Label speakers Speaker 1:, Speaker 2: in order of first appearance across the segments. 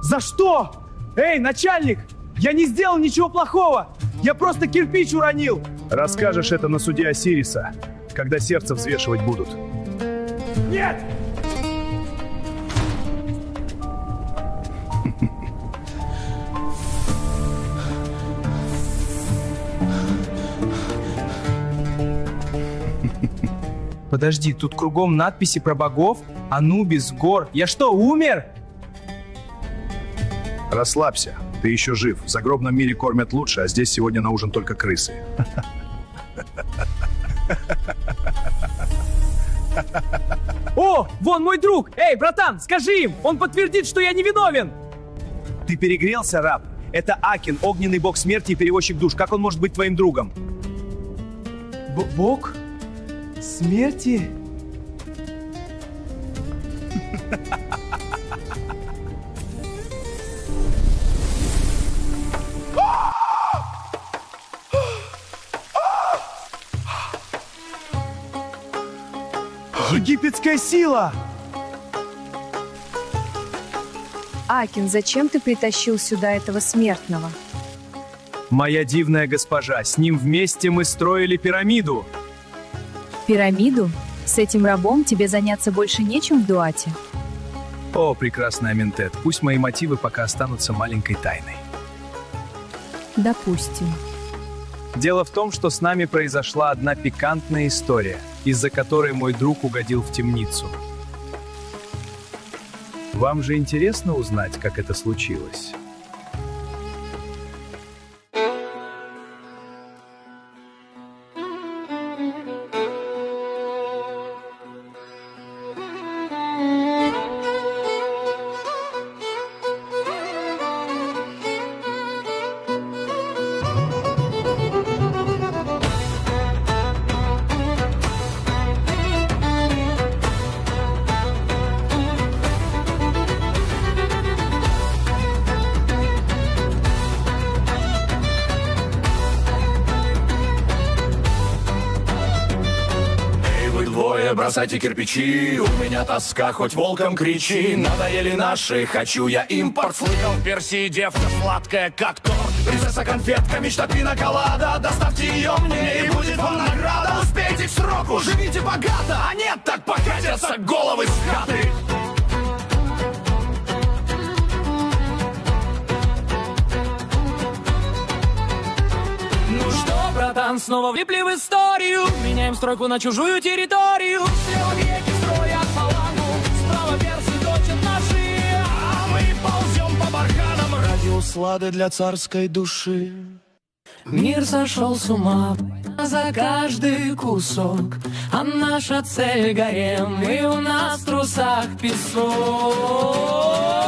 Speaker 1: За что? Эй, начальник! Я не сделал ничего плохого! Я просто кирпич уронил!
Speaker 2: Расскажешь это на суде Осириса, когда сердце взвешивать будут.
Speaker 1: Нет! Подожди, тут кругом надписи про богов, Анубис, Гор. Я что, умер?
Speaker 2: Расслабься, ты еще жив. В загробном мире кормят лучше, а здесь сегодня на ужин только крысы.
Speaker 1: О, вон мой друг! Эй, братан, скажи им! Он подтвердит, что я невиновен! Ты перегрелся, раб? Это Акин, огненный бог смерти и перевозчик душ. Как он может быть твоим другом? Бог? Смерти? Египетская сила!
Speaker 3: Акин, зачем ты притащил сюда этого смертного?
Speaker 1: Моя дивная госпожа, с ним вместе мы строили пирамиду.
Speaker 3: Пирамиду? С этим рабом тебе заняться больше нечем в Дуате?
Speaker 2: О, прекрасный Аминтет, пусть мои мотивы пока останутся маленькой тайной.
Speaker 3: Допустим.
Speaker 1: Дело в том, что с нами произошла одна пикантная история, из-за которой мой друг угодил в темницу.
Speaker 2: Вам же интересно узнать, как это случилось?
Speaker 4: Бросайте кирпичи, у меня тоска, хоть волком кричи. Надоели наши, хочу я импорт. Слыхал, в Персии девка сладкая, как торт. Принцесса конфетка, мечта пиноколада. Доставьте ее мне, и будет вам награда. Успейте к сроку, живите богато. А нет, так покатятся головы с хаты.
Speaker 5: Братан, снова влипли в историю. Меняем стройку на чужую территорию. Слева греки строят фалангу, справа персы точат наши,
Speaker 4: а мы ползем по барханам ради услады для царской души.
Speaker 5: Мир сошел с ума за каждый кусок, а наша цель гарем, и у нас в трусах песок.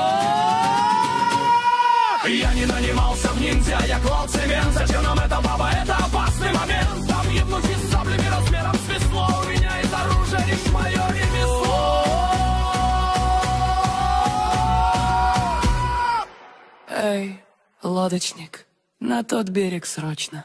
Speaker 4: Я не нанимался в ниндзя, я клал цемент. Зачем нам эта баба, это опасный момент. Там ебнуть с саблями размером с весло. У меня из оружия лишь мое ремесло.
Speaker 5: Эй, лодочник, на тот берег срочно.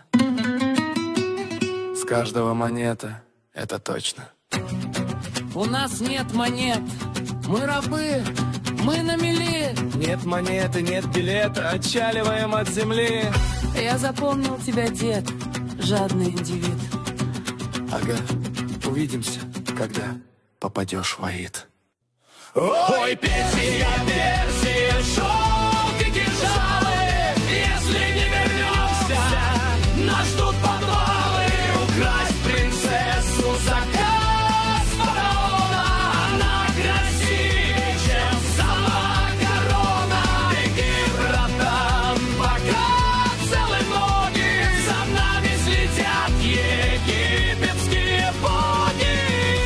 Speaker 4: С каждого монета, это точно.
Speaker 5: У нас нет монет, мы рабы. Мы на мели.
Speaker 4: Нет монеты, нет билета, отчаливаем от земли.
Speaker 5: Я запомнил тебя, дед, жадный индивид.
Speaker 4: Ага, увидимся, когда попадешь в Аид. Ой, Персия, Персия, шелк и кинжалы. Если не вернемся, нас ждут подвалы. Украсть принцессу, заказ фараона. Она красивее, чем сама корона. Беги, братан, пока целые ноги. За нами слетят египетские боги.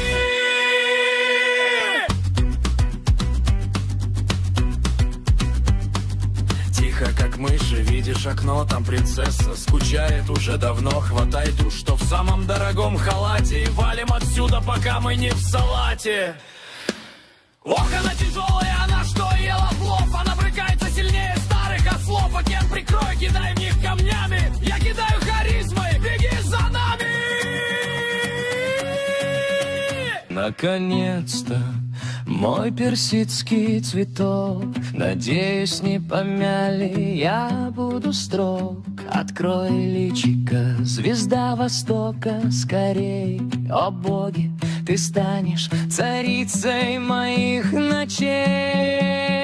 Speaker 4: Тихо, как мыши, видишь окно, там принцесса скучает уже давно. Хватай ту, что в самом дорогом халате, и валим отсюда, пока мы не в салате. Ох, она тяжелая, она что, ела плов? Она брыкается сильнее старых ослов. Окен, прикрой, кидай в них камнями. Я кидаю харизмой, беги за нами. Наконец-то
Speaker 5: Мой персидский цветок, надеюсь, не помяли, я буду строг. Открой личико, звезда Востока, скорей, о боги, ты станешь царицей моих ночей.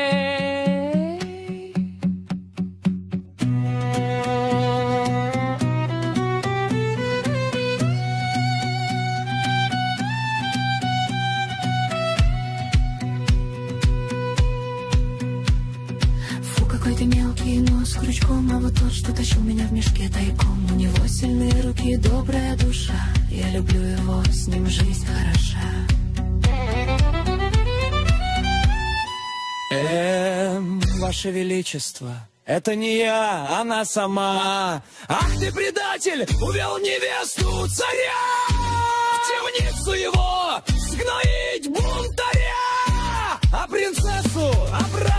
Speaker 6: Какой ты мелкий, но с крючком, а вот тот, что тащил меня в мешке тайком. У него сильные руки, добрая душа, я люблю его, с ним жизнь хороша.
Speaker 5: Ваше Величество, это не я, она сама. Ах ты предатель, увел невесту царя, в темницу его сгноить бунтаря, а принцессу обратно